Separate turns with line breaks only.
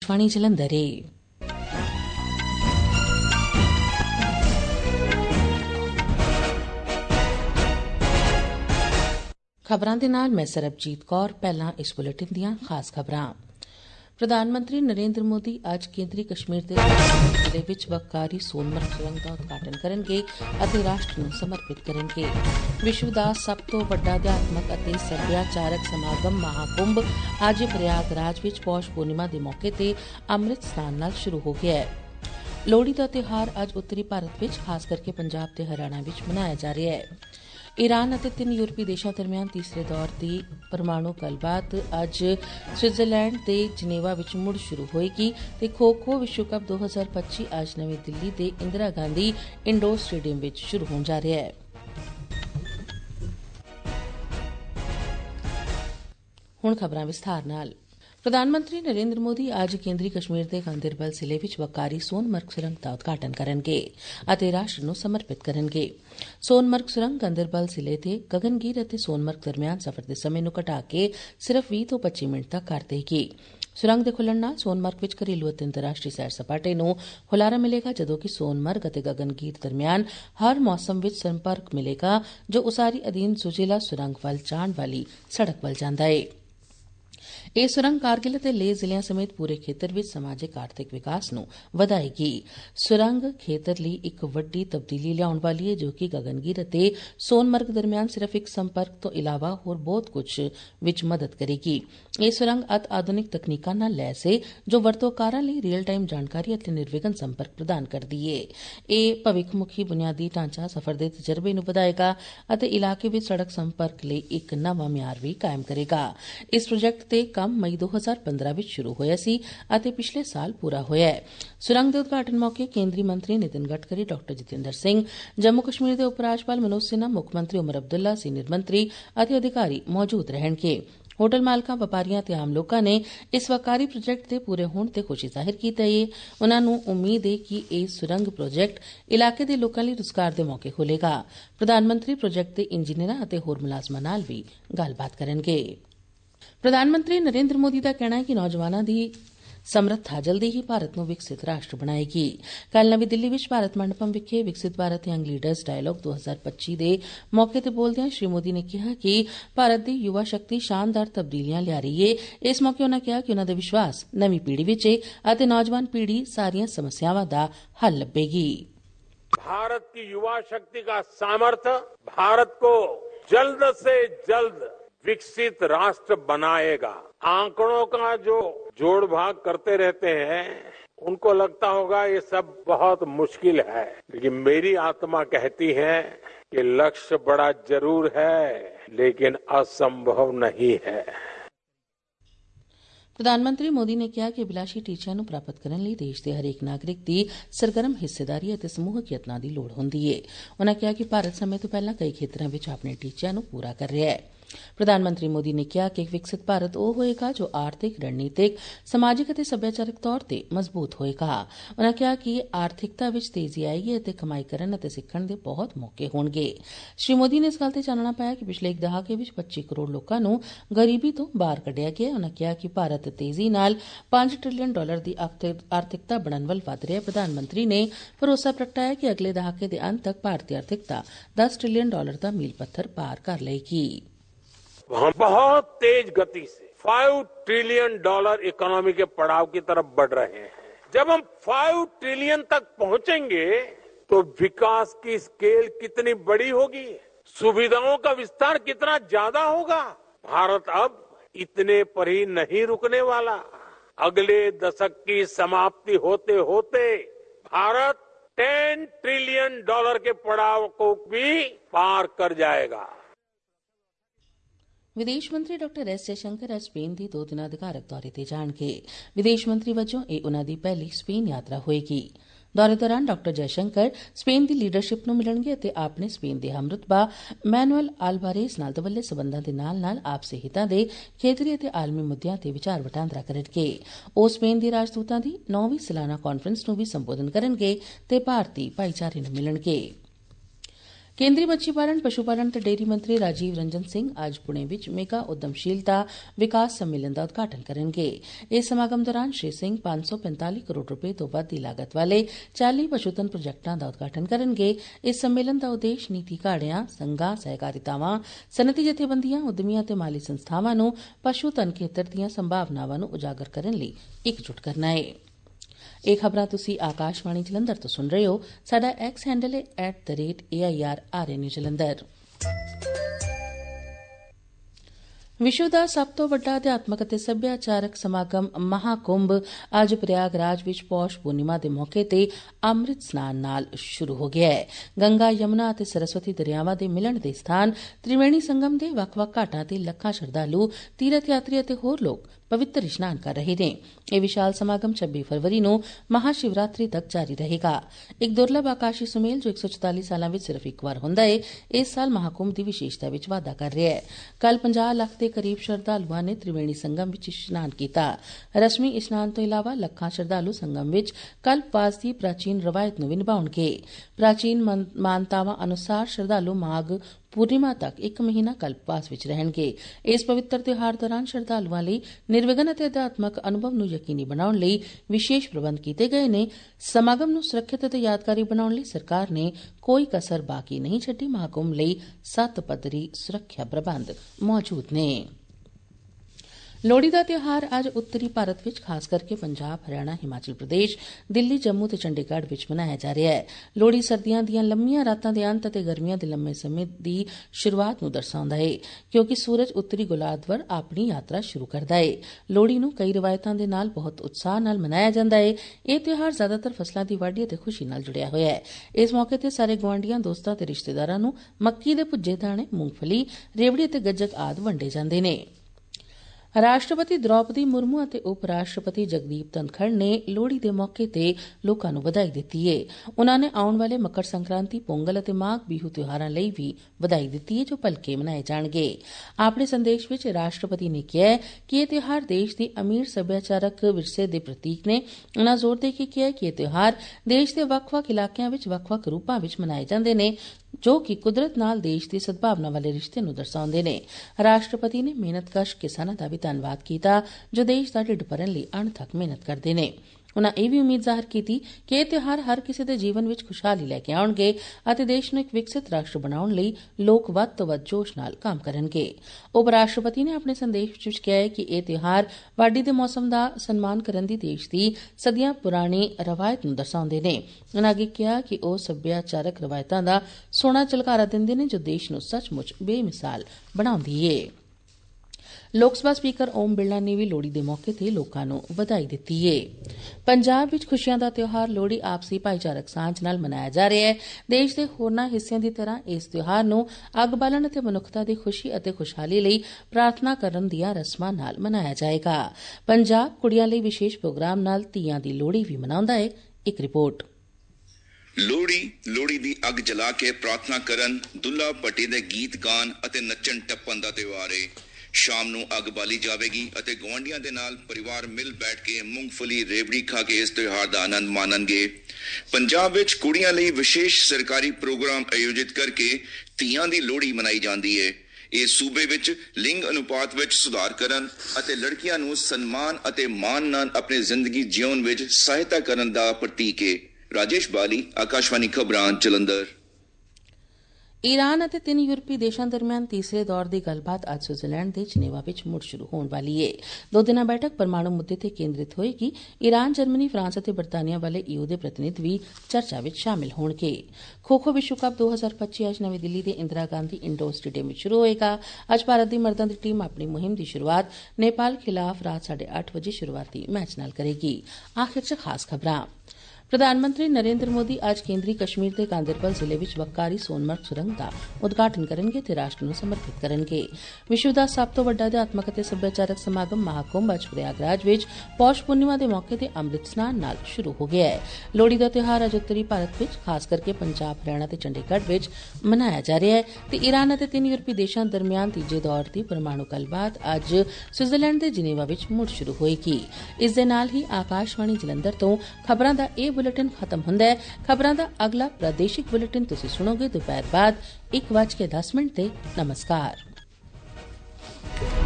आकाशवाणी जलंधर है। खबरां दे नाल मैं सरबजीत कौर। पहलां इस बुलेटिन दियां खास खबरां। प्रधानमंत्री नरेंद्र मोदी अज केंद्री कश्मीर दे जिले विच वक्कारी सोनमर्ग सुरंग दा उद्घाटन करनगे अते राष्ट्र नूं समर्पित करनगे। विश्व दा सब तो वड्डा अध्यात्मक अते सभ्याचारक समागम महाकुंभ अज प्रयागराज विच पौष पूर्णिमा दे मौके ते अमृत स्नान नाल शुरू हो गया है। लोहड़ी दा त्योहार अज उत्तरी भारत विच खास करके पंजाब ते हरियाणा विच मनाया जा रहा है। ईरान ਅਤੇ 3 यूरोपी देशों दरमियान तीसरे दौर की परमाणु गलबात अज स्विट्जरलैंड के जनेवा विच मुड़ शुरू होएगी ते खो खो विश्व कप 2025 अज नवी दिल्ली के इंदिरा गांधी इंडोर स्टेडियम विच शुरू होने जा रहा है। हुण खबरां विस्तार नाल। प्रधानमंत्री नरेंद्र मोदी अज केंद्री कश्मीर के गांदरबल जिले विच वकारी सोनमर्ग सुरंग का उद्घाटन करनगे अते राष्ट्र नूं समर्पित करनगे। सोनमर्ग सुरंग गांदरबल जिले के गगनगीर अते सोनमर्ग दरमियान सफर के समय नूं घटा के सिर्फ 20 तो 25 मिनट तक कर देगी। सुरंग दे खुलण नाल सोनमर्ग विच घरेलू अते अंतर्राष्ट्रीय सैर सपाटे नूं हुलारा मिलेगा, जदों कि सोनमर्ग अते गगनगीर दरमियान हर मौसम विच संपर्क मिलेगा, जो उसारी अधीन सुजेला सुरंग वल जाण वाली सड़क वल जांदा है। यह सुरंग कारगिल अते लेह जिलिਆਂ समेत पूरे खेतर विच समाजिक आर्थिक विकास नूं वधाएगी। सुरंग खेतर लई एक वड्डी तब्दीली लियाउण वाली है, जो कि गगनगीर अते सोनमर्ग दरमियान सिर्फ एक संपर्क तो इलावा होर बहुत कुछ विच मदद करेगी। यह सुरंग अति आधुनिक तकनीकां नाल लैस है, जो वरतोकारां लई रीयल टाइम जानकारी अते निर्विघन संपर्क प्रदान करदी है। यह भविखमुखी बुनियादी ढांचा सफर दे तजर्बे नूं वधाएगा अते इलाके विच सड़क संपर्क लई एक नवां म्यार भी कायम करेगा। इस प्रोजेक्ट ते काम मई 2015 विच शुरू होया सी अते पिछले साल पूरा होया है। सुरंग दे उद्घाटन मौके केंद्रीय मंत्री नितिन गडकरी, डॉ जितेंद्र सिंह, जम्मू कश्मीर दे उपराज्यपाल मनोज सिन्हा, मुख्यमंत्री उमर अब्दुल्ला, सीनियर मंत्री अते अधिकारी मौजूद रहणगे। होटल मालकां, व्यापारियां ते आम लोकां ने इस वकारी प्रोजेक्ट दे पूरे होण ते खुशी जाहिर कीती है। उन्हां नूं उम्मीद है कि यह सुरंग प्रोजेक्ट इलाके दे लोकां लई रोजगार दे मौके खोलेगा। प्रधानमंत्री प्रोजेक्ट दे इंजीनियरां अते होर मुलाजमां नाल भी गलबात करनगे। प्रधानमंत्री नरेंद्र मोदी का कहना है कि नौजवानों की समर्था जल्दी ही भारत नूं विकसित राष्ट्र बनाएगी। कल नवी दिल्ली विच भारत मंडपम विखे Viksit Bharat young leaders dialogue 2025 दे मौके ते बोलदियां श्री मोदी ने कहा कि भारत दी युवा शक्ति शानदार तब्दीलियां लिया रही है। इस मौके उन्होंने कहा कि उन्हां दा विश्वास नवीं पीढ़ी विच है अते नौजवान पीढ़ी सारियां समस्यावां दा हल लब्बेगी।
भारत की युवा शक्ति का सामर्थ्य भारत को जल्द से जल्द विकसित राष्ट्र बनाएगा। आंकड़ों का जो जोड़ भाग करते रहते हैं, उनको लगता होगा ये सब बहुत मुश्किल है, लेकिन मेरी आत्मा कहती है कि लक्ष्य बड़ा जरूर है, लेकिन असंभव नहीं है।
प्रधानमंत्री मोदी ने कहा कि अभिलाषी टीचिਆਂ ਨੂੰ ਪ੍ਰਾਪਤ ਕਰਨ ਲਈ ਦੇਸ਼ ਦੇ ਹਰੇਕ ਨਾਗਰਿਕ ਦੀ ਸਰਗਰਮ ਹਿੱਸੇਦਾਰੀ ਅਤੇ ਸਮੂਹਿਕ ਯਤਨਾਂ ਦੀ ਲੋੜ ਹੁੰਦੀ ਹੈ। ਉਨ੍ਹਾਂ ਕਿਹਾ ਕਿ ਭਾਰਤ ਸਮੇਂ ਤੋਂ ਪਹਿਲਾਂ ਕਈ ਖੇਤਰਾਂ ਵਿੱਚ ਆਪਣੇ ਟੀਚਿਆਂ ਨੂੰ ਪੂਰਾ ਕਰ ਰਿਹਾ ਹੈ। प्रधानमंत्री मोदी ने कहा कि विकसित भारत वो होएगा जो आर्थिक, रणनीतिक, समाजिक और सभ्याचारक तौर पर मजबूत होएगा। उन्होंने कहा कि आर्थिकता विच तेजी आएगी और कमाई करन अते सिक्खण दे बहुत मौके होणगे। श्री मोदी ने इस गल ते चानना पाया कि पिछले एक दहाके विच 25 करोड़ लोकां नूं गरीबी तो बाहर कढिया गया। उन्होंने कहा कि भारत तेजी नाल $5 ट्रिलियन की आर्थिकता बनन वल वध रहा है। प्रधानमंत्री ने भरोसा प्रगटाया कि अगले दहाके के अंत तक भारतीय आर्थिकता $10 ट्रिलियन का मील पत्थर पार कर लेगी।
हम बहुत तेज गति से $5 ट्रिलियन इकोनॉमी के पड़ाव की तरफ बढ़ रहे हैं। जब हम 5 ट्रिलियन तक पहुंचेंगे तो विकास की स्केल कितनी बड़ी होगी, सुविधाओं का विस्तार कितना ज्यादा होगा। भारत अब इतने पर ही नहीं रुकने वाला। अगले दशक की समाप्ति होते होते भारत $10 ट्रिलियन के पड़ाव को भी पार कर जाएगा।
विदेश मंत्री डॉ एस जयशंकर अज स्पेन की 2 दिना अधिकारक दौरे ते जाणगे। विदेश मंत्री वजों यह उन्हां दी पहली स्पेन यात्रा होएगी। दौरे दौरान डॉ जयशंकर स्पेन की लीडरशिप नूं मिलणगे अते अपने स्पेन के हमरुतबा मैनुअल अल्वारेज नाल दवल्ले संबंधां दे नाल-नाल आपसी हितां दे खेतरी अते आलमी मुद्दिआं ते विचार वटांदरा करनगे। ओह स्पेन दे राजदूतां दी 9वीं सालाना कांफ्रेंस नूं भी संबोधन करनगे ते भारतीय भाईचारे नूं मिलणगे। ਕੇਂਦਰੀ ਮੱਛੀ ਪਾਲਣ, ਪਸ਼ੂ ਪਾਲਣ ਤੇ ਡੇਅਰੀ ਮੰਤਰੀ ਰਾਜੀਵ ਰੰਜਨ ਸਿੰਘ ਅੱਜ ਪੁਣੇ ਵਿੱਚ ਮੇਗਾ ਉਦਮਸ਼ੀਲਤਾ ਵਿਕਾਸ ਸੰਮੇਲਨ ਦਾ ਉਦਘਾਟਨ ਕਰਨਗੇ। ਇਸ ਸਮਾਗਮ ਦੌਰਾਨ ਸ਼੍ਰੀ ਸਿੰਘ 545 ਕਰੋੜ ਰੁਪਏ ਤੋਂ ਵੱਧ ਦੀ ਲਾਗਤ ਵਾਲੇ 40 ਪਸ਼ੂਧਨ ਪ੍ਰੋਜੈਕਟਾਂ ਦਾ ਉਦਘਾਟਨ ਕਰਨਗੇ। ਇਸ ਸੰਮੇਲਨ ਦਾ ਉਦੇਸ਼ ਨੀਤੀ ਘਾੜਿਆਂ, ਸੰਘਾਂ, ਸਹਿਕਾਰਿਤਾਵਾਂ, ਸਨਅਤੀ ਜਥੇਬੰਦੀਆਂ, ਉੱਦਮੀਆਂ ਤੇ ਮਾਲੀ ਸੰਸਥਾਵਾਂ ਨੂੰ ਪਸ਼ੂਧਨ ਖੇਤਰ ਦੀਆਂ ਸੰਭਾਵਨਾਵਾਂ ਨੂੰ ਉਜਾਗਰ ਕਰਨ ਲਈ ਇਕਜੁੱਟ ਕਰਨਾ ਹੈ। ਇਹ ਖਬਰਾਂ ਤੁਸੀਂ ਆਕਾਸ਼ਵਾਣੀ ਜਲੰਧਰ ਤੋਂ ਸੁਣ ਰਹੇ ਹੋ। ਸਾਡਾ ਐਕਸ ਹੈਂਡਲ ਹੈ @AIRRN ਜਲੰਧਰ। ਵਿਸ਼ਵ ਦਾ ਸਭ ਤੋਂ ਵੱਡਾ ਅਧਿਆਤਮਕ ਅਤੇ ਸੱਭਿਆਚਾਰਕ ਸਮਾਗਮ ਮਹਾਕੁੰਭ ਅੱਜ ਪ੍ਰਯਾਗਰਾਜ ਵਿੱਚ ਪੌਸ਼ ਪੂਰਨਿਮਾ ਦੇ ਮੌਕੇ ਤੇ ਅੰਮ੍ਰਿਤ ਸਨਾਨ ਨਾਲ ਸ਼ੁਰੂ ਹੋ ਗਿਆ ਹੈ। ਗੰਗਾ, ਯਮੁਨਾ ਅਤੇ ਸਰਸਵਤੀ ਦਰਿਆਵਾਂ ਦੇ ਮਿਲਣ ਦੇ ਸਥਾਨ ਤ੍ਰਿਵੇਣੀ ਸੰਗਮ ਦੇ ਵੱਖ-ਵੱਖ ਘਾਟਾਂ ਤੇ ਲੱਖਾਂ ਸ਼ਰਧਾਲੂ, ਤੀਰਥ ਯਾਤਰੀ ਅਤੇ ਹੋਰ ਲੋਕ ਪਵਿੱਤਰ ਇਸ਼ਨਾਨ ਕਰ ਰਹੇ ਨੇ। ਇਹ ਵਿਸ਼ਾਲ ਸਮਾਗਮ 26 ਫਰਵਰੀ ਨੂੰ ਮਹਾਸ਼ਿਵਰਾਤਰੀ ਤੱਕ ਜਾਰੀ ਰਹੇਗਾ। ਇੱਕ ਦੁਰਲਭ ਆਕਾਸ਼ੀ ਸੁਮੇਲ ਜੋ 144 ਸਾਲਾਂ ਵਿੱਚ ਸਿਰਫ ਇੱਕ ਵਾਰ ਹੁੰਦਾ ਹੈ, ਇਸ ਸਾਲ ਮਹਾਕੁੰਭ ਦੀ ਵਿਸ਼ੇਸ਼ਤਾ ਵਿੱਚ ਵਾਧਾ ਕਰ ਰਿਹਾ ਹੈ। ਕੱਲ 50 ਲੱਖ ਦੇ ਕਰੀਬ ਸ਼ਰਧਾਲੂਆਂ ਨੇ ਤ੍ਰਿਵੇਣੀ ਸੰਗਮ ਵਿੱਚ ਇਸ਼ਨਾਨ ਕੀਤਾ। ਰਸਮੀ ਇਸ਼ਨਾਨ ਤੋਂ ਇਲਾਵਾ ਲੱਖਾਂ ਸ਼ਰਧਾਲੂ ਸੰਗਮ ਵਿੱਚ ਕਲਪਵਾਸ ਦੀ ਪ੍ਰਾਚੀਨ ਰਵਾਇਤ ਨੂੰ ਵੀ ਨਿਭਾਉਣਗੇ। ਪ੍ਰਾਚੀਨ ਮਾਨਤਾਵਾਂ ਅਨੁਸਾਰ ਸ਼ਰਧਾਲੂ ਮਾਘ ਪੂਰਨਿਮਾ ਤੱਕ 1 ਮਹੀਨਾ ਕਲਪਵਾਸ ਵਿੱਚ ਰਹਿਣਗੇ। ਇਸ ਪਵਿੱਤਰ ਤਿਉਹਾਰ ਦੌਰਾਨ ਸ਼ਰਧਾਲੂਆਂ ਲਈ ਨਿਰਵਿਘਨ ਅਤੇ ਅਧਿਆਤਮਕ ਅਨੁਭਵ ਨੂੰ ਯਕੀਨੀ ਬਣਾਉਣ ਲਈ ਵਿਸ਼ੇਸ਼ ਪ੍ਰਬੰਧ ਕੀਤੇ ਗਏ ਨੇ। ਸਮਾਗਮ ਨੂੰ ਸੁਰੱਖਿਅਤ ਅਤੇ ਯਾਦਗਾਰੀ ਬਣਾਉਣ ਲਈ ਸਰਕਾਰ ਨੇ ਕੋਈ ਕਸਰ ਬਾਕੀ ਨਹੀਂ ਛੱਡੀ। ਮਹਾਕੁੰਭ ਲਈ 7 ਪੱਧਰੀ ਸੁਰੱਖਿਆ ਪ੍ਰਬੰਧ ਮੌਜੂਦ ਨੇ। ਲੋਹੜੀ ਦਾ ਤਿਉਹਾਰ ਅੱਜ ਉੱਤਰੀ ਭਾਰਤ ਵਿੱਚ ਖਾਸ ਕਰਕੇ ਪੰਜਾਬ, ਹਰਿਆਣਾ, ਹਿਮਾਚਲ ਪ੍ਰਦੇਸ਼, ਦਿੱਲੀ, ਜੰਮੂ ਤੇ ਚੰਡੀਗੜ੍ਹ ਵਿੱਚ ਮਨਾਇਆ ਜਾ ਰਿਹਾ ਹੈ। ਲੋਹੜੀ ਸਰਦੀਆਂ ਦੀਆਂ ਲੰਮੀਆਂ ਰਾਤਾਂ ਦੇ ਅੰਤ ਅਤੇ ਗਰਮੀਆਂ ਦੇ ਲੰਮੇ ਸਮੇਂ ਦੀ ਸ਼ੁਰੂਆਤ ਨੂੰ ਦਰਸਾਉਂਦਾ ਹੈ, ਕਿਉਂਕਿ ਸੂਰਜ ਉੱਤਰੀ ਗੋਲਾਰਧ ਵੱਲ ਆਪਣੀ ਯਾਤਰਾ ਸ਼ੁਰੂ ਕਰਦਾ ਹੈ। ਲੋਹੜੀ ਨੂੰ ਕਈ ਰਵਾਇਤਾਂ ਦੇ ਨਾਲ ਬਹੁਤ ਉਤਸ਼ਾਹ ਨਾਲ ਮਨਾਇਆ ਜਾਂਦਾ ਹੈ। ਇਹ ਤਿਉਹਾਰ ਜ਼ਿਆਦਾਤਰ ਫਸਲਾਂ ਦੀ ਵਾਢੀ ਅਤੇ ਖੁਸ਼ੀ ਨਾਲ ਜੁੜਿਆ ਹੋਇਆ ਹੈ। ਇਸ ਮੌਕੇ ਤੇ ਸਾਰੇ ਗੁਆਂਢੀਆਂ, ਦੋਸਤਾਂ ਤੇ ਰਿਸ਼ਤੇਦਾਰਾਂ ਨੂੰ ਮੱਕੀ ਦੇ ਭੁੱਜੇ ਦਾਣੇ, ਮੂੰਗਫਲੀ, ਰੇਵੜੀ ਅਤੇ ਗੱਜਕ ਆਦਿ ਵੰਡੇ ਜਾਂਦੇ ਨੇ। ਰਾਸ਼ਟਰਪਤੀ ਦ੍ਰੌਪਦੀ ਮੁਰਮੂ ਅਤੇ ਉਪ ਰਾਸ਼ਟਰਪਤੀ ਜਗਦੀਪ ਧਨਖੜ ਨੇ ਲੋਹੜੀ ਦੇ ਮੌਕੇ ਤੇ ਲੋਕਾਂ ਨੂੰ ਵਧਾਈ ਦਿੱਤੀ ਹੈ। ਉਨ੍ਹਾਂ ਨੇ ਆਉਣ ਵਾਲੇ ਮਕਰ ਸੰਕ੍ਰਾਂਤੀ, ਪੋਂਗਲ ਅਤੇ ਮਾਘ ਬਿਹੂ ਤਿਉਹਾਰਾਂ ਲਈ ਵੀ ਵਧਾਈ ਦਿੱਤੀ ਹੈ, ਜੋ ਭਲਕੇ ਮਨਾਏ ਜਾਣਗੇ। ਆਪਣੇ ਸੰਦੇਸ਼ ਵਿੱਚ ਰਾਸ਼ਟਰਪਤੀ ਨੇ ਕਿਹਾ ਕਿ ਇਹ ਤਿਉਹਾਰ ਦੇਸ਼ ਦੀ ਅਮੀਰ ਸੱਭਿਆਚਾਰਕ ਵਿਰਸੇ ਦੇ ਪ੍ਰਤੀਕ ਨੇ। ਉਨ੍ਹਾਂ ਜ਼ੋਰ ਦੇ ਕੇ ਕਿਹਾ ਕਿ ਇਹ ਤਿਉਹਾਰ ਦੇਸ਼ ਦੇ ਵੱਖ-ਵੱਖ ਇਲਾਕਿਆਂ ਵਿੱਚ ਵੱਖ-ਵੱਖ ਰੂਪਾਂ ਵਿੱਚ ਮਨਾਏ ਜਾਂਦੇ ਨੇ, ਜੋ ਕਿ ਕੁਦਰਤ ਨਾਲ ਦੇਸ਼ ਦੀ ਸਦਭਾਵਨਾ ਵਾਲੇ ਰਿਸ਼ਤੇ ਨੂੰ ਦਰਸਾਉਂਦੇ ਨੇ। ਰਾਸ਼ਟਰਪਤੀ ਨੇ ਮਿਹਨਤਕਸ਼ ਕਿਸਾਨਾਂ ਦਾ ਵੀ ਧੰਨਵਾਦ ਕੀਤਾ, ਜੋ ਦੇਸ਼ ਦਾ ਢਿੱਡ ਭਰਨ ਲਈ ਅਣਥੱਕ ਮਿਹਨਤ ਕਰਦੇ ਨੇ। ਉਨ੍ਹਾਂ ਇਹ ਵੀ ਉਮੀਦ ਜ਼ਾਹਰ ਕੀਤੀ ਕਿ ਇਹ ਤਿਉਹਾਰ ਹਰ ਕਿਸੇ ਦੇ ਜੀਵਨ ਵਿੱਚ ਖੁਸ਼ਹਾਲੀ ਲੈ ਕੇ ਆਉਣਗੇ ਅਤੇ ਦੇਸ਼ ਨੂੰ ਇੱਕ ਵਿਕਸਿਤ ਰਾਸ਼ਟਰ ਬਣਾਉਣ ਲਈ ਲੋਕ ਵੱਧ ਤੋਂ ਵੱਧ ਜੋਸ਼ ਨਾਲ ਕੰਮ ਕਰਨਗੇ। ਉਪ ਰਾਸ਼ਟਰਪਤੀ ਨੇ ਆਪਣੇ ਸੰਦੇਸ਼ ਵਿੱਚ ਕਿਹਾ ਕਿ ਇਹ ਤਿਉਹਾਰ ਵਾਢੀ ਦੇ ਮੌਸਮ ਦਾ ਸਨਮਾਨ ਕਰਨ ਦੀ ਦੇਸ਼ ਦੀ ਸਦੀਆਂ ਪੁਰਾਣੀ ਰਵਾਇਤ ਨੂੰ ਦਰਸਾਉਂਦੇ ਨੇ। ਉਨ੍ਹਾਂ ਅੱਗੇ ਕਿਹਾ ਕਿ ਉਹ ਸੱਭਿਆਚਾਰਕ ਰਵਾਇਤਾਂ ਦਾ ਸੋਹਣਾ ਝਲਕਾਰਾ ਦਿੰਦੇ ਨੇ, ਜੋ ਦੇਸ਼ ਨੂੰ ਸੱਚਮੁੱਚ ਬੇਮਿਸਾਲ ਬਣਾਉਂਦੀ ਏ। ਲੋਕ ਸਭਾ ਸਪੀਕਰ ਓਮ ਬਿਰਲਾ ਨੇ ਵੀ ਲੋਹੜੀ ਦੇ ਮੌਕੇ ਤੇ ਲੋਕਾਂ ਨੂੰ ਵਧਾਈ ਦਿੱਤੀ ਏ। ਪੰਜਾਬ ਵਿੱਚ ਖੁਸ਼ੀਆਂ ਦਾ ਤਿਉਹਾਰ ਲੋਹੜੀ ਆਪਸੀ ਭਾਈਚਾਰਕ ਸਾਂਝ ਨਾਲ ਮਨਾਇਆ ਜਾ ਰਿਹਾ ਹੈ। ਦੇਸ਼ ਦੇ ਹੋਰਨਾਂ ਹਿੱਸਿਆਂ ਦੀ ਤਰ੍ਹਾਂ ਇਸ ਤਿਉਹਾਰ ਨੂੰ ਅੱਗ ਬਾਲਣ ਅਤੇ ਮਨੁੱਖਤਾ ਦੀ ਖੁਸ਼ੀ ਅਤੇ ਖੁਸ਼ਹਾਲੀ ਲਈ ਪ੍ਰਾਰਥਨਾ ਕਰਨ ਦੀਆਂ ਰਸਮਾਂ ਨਾਲ ਮਨਾਇਆ ਜਾਏਗਾ। ਪੰਜਾਬ ਕੁੜੀਆਂ ਲਈ ਵਿਸ਼ੇਸ਼ ਪ੍ਰੋਗਰਾਮ ਨਾਲ ਧੀਆਂ ਦੀ ਲੋਹੜੀ ਵੀ ਮਨਾਉਂਦਾ ਹੈ। ਇੱਕ ਰਿਪੋਰਟ।
ਲੋਹੜੀ ਦੀ ਅੱਗ ਜਲਾ ਕੇ ਪ੍ਰਾਰਥਨਾ ਕਰਨ, ਦੁੱਲਾ ਭੱਟੀ ਦੇ ਗੀਤ ਗਾਣ ਅਤੇ ਨੱਚਣ ਟੱਪਣ ਦਾ ਤਿਉਹਾਰ ਹੈ। ਸ਼ਾਮ ਨੂੰ ਅੱਗ ਬਾਲੀ ਜਾਵੇਗੀ ਅਤੇ ਗੁਆਂਢੀਆਂ ਦੇ ਨਾਲ ਪਰਿਵਾਰ ਮਿਲ ਬੈਠ ਕੇ ਮੂੰਗਫਲੀ, ਰੇਵੜੀ ਖਾ ਕੇ ਇਸ ਤਿਉਹਾਰ ਦਾ ਆਨੰਦ ਮਾਣਨਗੇ। ਪੰਜਾਬ ਵਿੱਚ ਕੁੜੀਆਂ ਲਈ ਵਿਸ਼ੇਸ਼ ਸਰਕਾਰੀ ਪ੍ਰੋਗਰਾਮ ਆਯੋਜਿਤ ਕਰਕੇ ਧੀਆਂ ਦੀ ਲੋਹੜੀ ਮਨਾਈ ਜਾਂਦੀ ਹੈ। ਇਹ ਸੂਬੇ ਵਿੱਚ ਲਿੰਗ ਅਨੁਪਾਤ ਵਿੱਚ ਸੁਧਾਰ ਕਰਨ ਅਤੇ ਲੜਕੀਆਂ ਨੂੰ ਸਨਮਾਨ ਅਤੇ ਮਾਣ ਨਾਲ ਆਪਣੀ ਜ਼ਿੰਦਗੀ ਜਿਉਣ ਵਿੱਚ ਸਹਾਇਤਾ ਕਰਨ ਦਾ ਪ੍ਰਤੀਕ ਹੈ। ਰਾਜੇਸ਼ ਬਾਲੀ, ਆਕਾਸ਼ਵਾਣੀ ਖਬਰਾਂ, ਜਲੰਧਰ।
ਈਰਾਨ ਅਤੇ 3 ਯੂਰਪੀ ਦੇਸ਼ਾਂ ਦਰਮਿਆਨ ਤੀਸਰੇ ਦੌਰ ਦੀ ਗੱਲਬਾਤ ਅੱਜ ਸਵਿਟਜ਼ਰਲੈਂਡ ਦੇ ਜਨੇਵਾ ਵਿੱਚ ਮੁੜ ਸ਼ੁਰੂ ਹੋਣ ਵਾਲੀ ਹੈ। 2 ਦਿਨਾਂ ਬੈਠਕ ਪਰਮਾਣੂ ਮੁੱਦੇ ਤੇ ਕੇਂਦਰਿਤ ਹੋਏਗੀ। ਈਰਾਨ, ਜਰਮਨੀ, ਫਰਾਂਸ ਅਤੇ ਬਰਤਾਨੀਆ ਵਾਲੇ EU ਦੇ ਪ੍ਰਤੀਨਿਧ ਵੀ ਚਰਚਾ ਵਿੱਚ ਸ਼ਾਮਿਲ ਹੋਣਗੇ। ਖੋ-ਖੋ ਵਿਸ਼ਵ ਕੱਪ 2025 ਅੱਜ ਨਵੀਂ ਦਿੱਲੀ ਦੇ ਇੰਦਰਾ ਗਾਂਧੀ ਇੰਡੋਰ ਸਟੇਡੀਅਮ ਵਿੱਚ ਸ਼ੁਰੂ ਹੋਏਗਾ। ਅੱਜ ਭਾਰਤ ਦੀ ਮਰਦਾਂ ਦੀ ਟੀਮ ਆਪਣੀ ਮੁਹਿੰਮ ਦੀ ਸ਼ੁਰੂਆਤ ਨੇਪਾਲ ਖਿਲਾਫ ਰਾਤ 8:30 ਵਜੇ ਸ਼ੁਰੂਆਤੀ ਮੈਚ ਨਾਲ ਕਰੇਗੀ। ਆਖਿਰ 'ਚ ਖਾਸ ਖਬਰਾਂ। ਪ੍ਰਧਾਨ ਮੰਤਰੀ ਨਰਿੰਦਰ ਮੋਦੀ ਅੱਜ ਕੇਂਦਰੀ ਕਸ਼ਮੀਰ ਦੇ ਗਾਂਦਰਬਲ ਜ਼ਿਲ੍ਹੇ ਵਿੱਚ ਵੱਕਾਰੀ ਸੋਨਮਰਗ ਸੁਰੰਗ ਦਾ ਉਦਘਾਟਨ ਕਰਨਗੇ ਤੇ ਰਾਸ਼ਟਰ ਨੂੰ ਸਮਰਪਿਤ ਕਰਨਗੇ। ਵਿਸ਼ਵ ਦਾ ਸਭ ਤੋਂ ਵੱਡਾ ਅਧਿਆਤਮਕ ਅਤੇ ਸੱਭਿਆਚਾਰਕ ਸਮਾਗਮ ਮਹਾਕੁੰਭ ਅੱਜ ਪ੍ਰਯਾਗਰਾਜ ਵਿੱਚ ਪੌਸ਼ ਪੂਰਨਿਮਾ ਦੇ ਮੌਕੇ ਤੇ ਅੰਮ੍ਰਿਤ ਸਨਾਨ ਨਾਲ ਸ਼ੁਰੂ ਹੋ ਗਿਆ ਹੈ। ਲੋਹੜੀ ਦਾ ਤਿਉਹਾਰ ਅੱਜ ਉੱਤਰੀ ਭਾਰਤ ਵਿੱਚ ਖਾਸ ਕਰਕੇ ਪੰਜਾਬ, ਹਰਿਆਣਾ ਤੇ ਚੰਡੀਗੜ੍ਹ ਵਿੱਚ ਮਨਾਇਆ ਜਾ ਰਿਹਾ ਹੈ ਤੇ ਈਰਾਨ ਅਤੇ 3 ਯੂਰਪੀ ਦੇਸ਼ਾਂ ਦਰਮਿਆਨ ਤੀਜੇ ਦੌਰ ਦੀ ਪਰਮਾਣੂ ਗੱਲਬਾਤ ਅੱਜ ਸਵਿਟਜ਼ਰਲੈਂਡ ਦੇ ਜਨੇਵਾ ਵਿੱਚ ਮੁੜ ਸ਼ੁਰੂ ਹੋਏਗੀ। ਇਸ ਦੇ ਨਾਲ ਹੀ ਆਕਾਸ਼ਵਾਣੀ ਜਲੰਧਰ ਤੋਂ ਖਬਰਾਂ ਦਾ ਇਹ बुलेटिन खत्म हुंदा है। खबरां दा अगला प्रादेशिक बुलेटिन तुसीं सुनोगे दोपहर बाद 1:10 ते। नमस्कार।